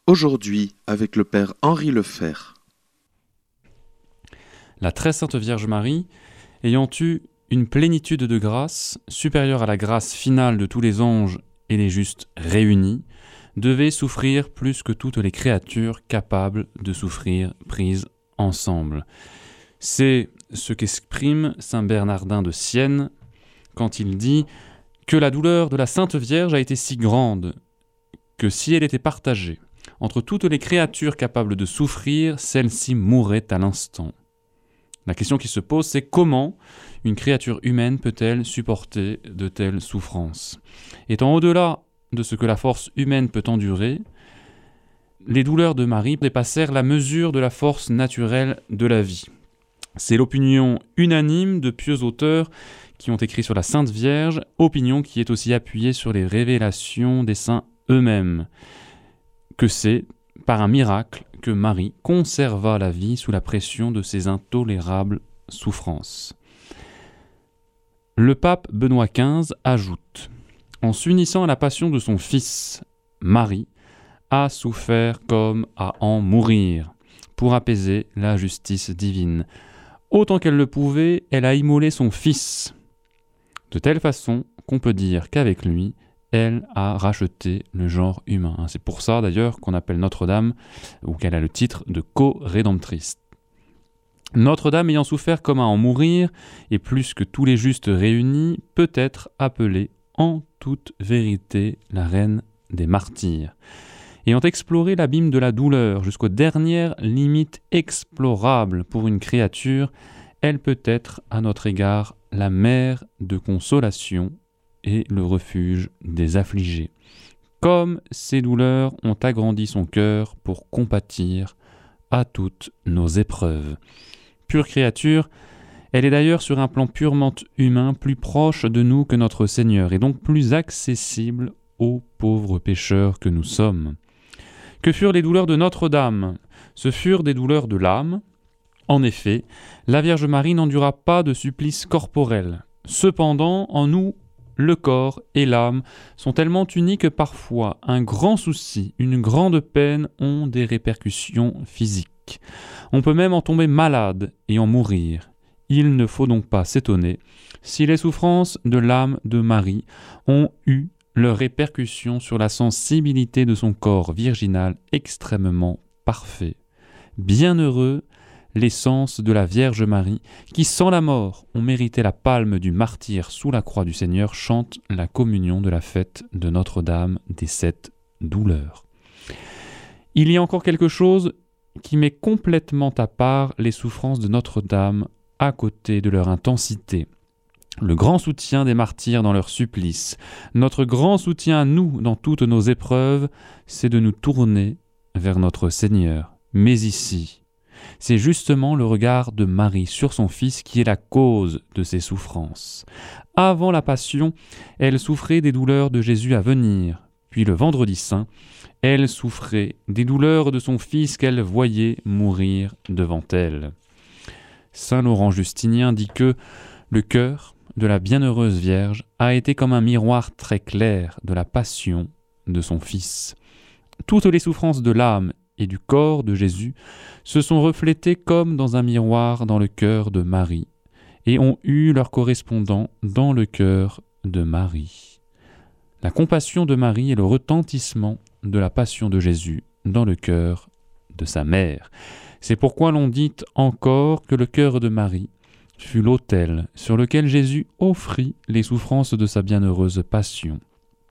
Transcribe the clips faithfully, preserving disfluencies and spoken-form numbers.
Aujourd'hui, avec le Père Henri Lefebvre. La très sainte Vierge Marie, ayant eu une plénitude de grâce, supérieure à la grâce finale de tous les anges et les justes réunis, devait souffrir plus que toutes les créatures capables de souffrir prises ensemble. C'est ce qu'exprime saint Bernardin de Sienne quand il dit que la douleur de la Sainte Vierge a été si grande que si elle était partagée entre toutes les créatures capables de souffrir, celle-ci mourrait à l'instant. La question qui se pose, c'est comment une créature humaine peut-elle supporter de telles souffrances ? Étant au-delà de ce que la force humaine peut endurer, les douleurs de Marie dépassèrent la mesure de la force naturelle de la vie. C'est l'opinion unanime de pieux auteurs qui ont écrit sur la Sainte Vierge, opinion qui est aussi appuyée sur les révélations des saints eux-mêmes, que c'est par un miracle que Marie conserva la vie sous la pression de ces intolérables souffrances. Le pape Benoît quinze ajoute « En s'unissant à la passion de son fils, Marie a souffert comme à en mourir, pour apaiser la justice divine. Autant qu'elle le pouvait, elle a immolé son fils, de telle façon qu'on peut dire qu'avec lui, elle a racheté le genre humain. » C'est pour ça d'ailleurs qu'on appelle Notre-Dame, ou qu'elle a le titre de co-rédemptrice. Notre-Dame ayant souffert comme à en mourir, et plus que tous les justes réunis, peut être appelée en toute vérité la reine des martyrs. Ayant exploré l'abîme de la douleur jusqu'aux dernières limites explorables pour une créature, elle peut être à notre égard la mère de consolation et le refuge des affligés. Comme ces douleurs ont agrandi son cœur pour compatir à toutes nos épreuves. Pure créature, elle est d'ailleurs sur un plan purement humain plus proche de nous que notre Seigneur, et donc plus accessible aux pauvres pécheurs que nous sommes. Que furent les douleurs de Notre-Dame ? Ce furent des douleurs de l'âme. En effet, la Vierge Marie n'endura pas de supplice corporel. Cependant, en nous, le corps et l'âme sont tellement unis que parfois un grand souci, une grande peine ont des répercussions physiques. On peut même en tomber malade et en mourir. Il ne faut donc pas s'étonner si les souffrances de l'âme de Marie ont eu leurs répercussions sur la sensibilité de son corps virginal extrêmement parfait. Bienheureux les sens de la Vierge Marie, qui sans la mort ont mérité la palme du martyr sous la croix du Seigneur, chante la communion de la fête de Notre-Dame des sept douleurs. Il y a encore quelque chose qui met complètement à part les souffrances de Notre-Dame à côté de leur intensité. Le grand soutien des martyrs dans leur supplice, notre grand soutien à nous dans toutes nos épreuves, c'est de nous tourner vers notre Seigneur. Mais ici, c'est justement le regard de Marie sur son Fils qui est la cause de ces souffrances. Avant la Passion, elle souffrait des douleurs de Jésus à venir, puis le Vendredi Saint, elle souffrait des douleurs de son Fils qu'elle voyait mourir devant elle. Saint Laurent Justinien dit que le cœur de la bienheureuse Vierge a été comme un miroir très clair de la passion de son Fils. Toutes les souffrances de l'âme et du corps de Jésus se sont reflétées comme dans un miroir dans le cœur de Marie et ont eu leur correspondant dans le cœur de Marie. La compassion de Marie est le retentissement de la passion de Jésus dans le cœur de sa mère. C'est pourquoi l'on dit encore que le cœur de Marie fut l'autel sur lequel Jésus offrit les souffrances de sa bienheureuse passion.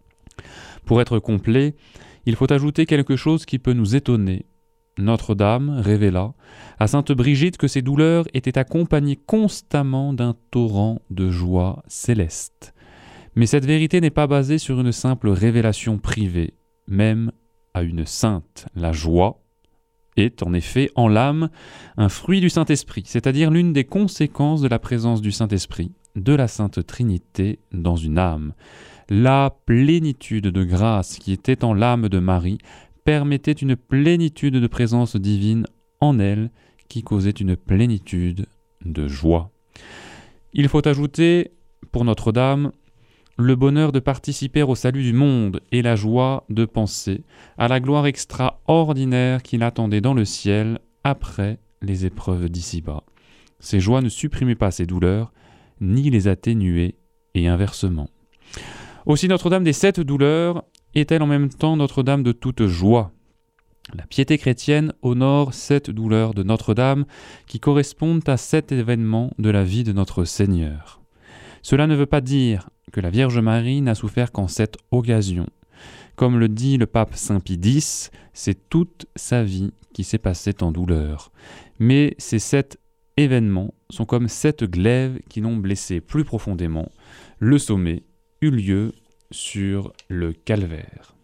Pour être complet, il faut ajouter quelque chose qui peut nous étonner. Notre-Dame révéla à sainte Brigitte que ces douleurs étaient accompagnées constamment d'un torrent de joie céleste. Mais cette vérité n'est pas basée sur une simple révélation privée, même à une sainte. La joie est en effet en l'âme un fruit du Saint-Esprit, c'est-à-dire l'une des conséquences de la présence du Saint-Esprit, de la Sainte Trinité dans une âme. La plénitude de grâce qui était en l'âme de Marie permettait une plénitude de présence divine en elle qui causait une plénitude de joie. Il faut ajouter, pour Notre-Dame, le bonheur de participer au salut du monde et la joie de penser à la gloire extraordinaire qui l'attendait dans le ciel après les épreuves d'ici-bas. Ces joies ne supprimaient pas ces douleurs, ni les atténuaient, et inversement. Aussi Notre-Dame des sept douleurs est-elle en même temps Notre-Dame de toute joie. La piété chrétienne honore sept douleurs de Notre-Dame qui correspondent à sept événements de la vie de notre Seigneur. Cela ne veut pas dire que la Vierge Marie n'a souffert qu'en cette occasion. Comme le dit le pape Saint Pie X, c'est toute sa vie qui s'est passée en douleur. Mais ces sept événements sont comme sept glaives qui l'ont blessé plus profondément. Le sommet eut lieu sur le calvaire.